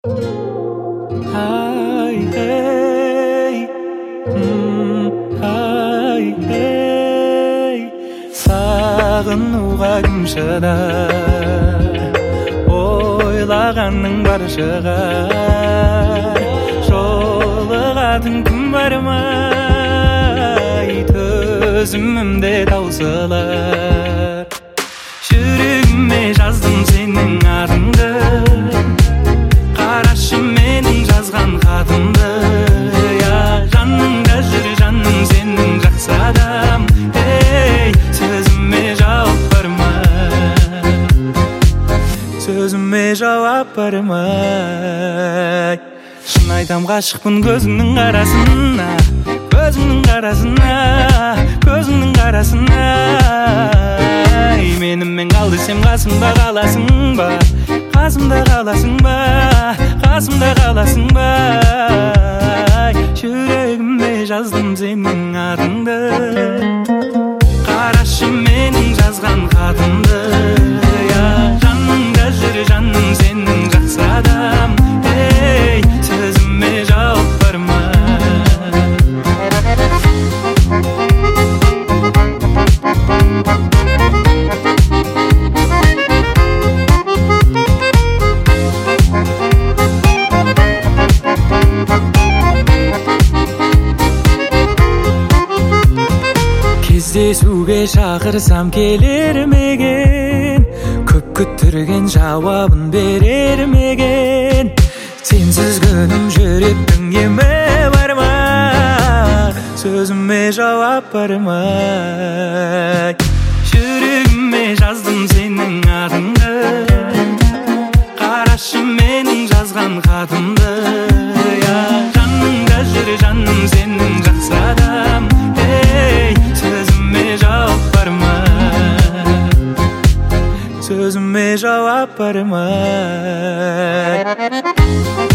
Ay, hey, ay, hey. Сағынуға кім шыдар, ойлағанның бар шығар. Жолығатын күн бар ма, төзімімде таусылар. Жүрегіме жаздым сенің атыңды, қарашы менің жазған хатымды. Жаныңда жүр жаным сенің жақсы адам. Сөзіме жауап бар ма, сөзіме жауап бар ма? Шын айтам ғашықпын көзіңнің қарасына, көзіңнің қарасына, көзіңнің қарасына. Менімен қал десем қасымда қаласың ба, қасымда қаласың ба, қасымда қаласың ба? Жүрегіме жаздым сенің атыңды, қарашы менің жазған хатымды. Жаныңда жүр жаным сенің жақсы адам. Сөзіме жауап бар ма? Кездесуге шақырсам келер меген, көп күттірген жауабын берер меген. Сенсіз күнім жүректің емі бар ма, сөзіме жауап бар ма? Жүрегіме жаздым сенің атыңды, қарашы менің жазған хатымды. Жаныңда жүр жаным сенің жақсы адам. Сөзіме жауап бар ма, сөзіме жауап бар ма?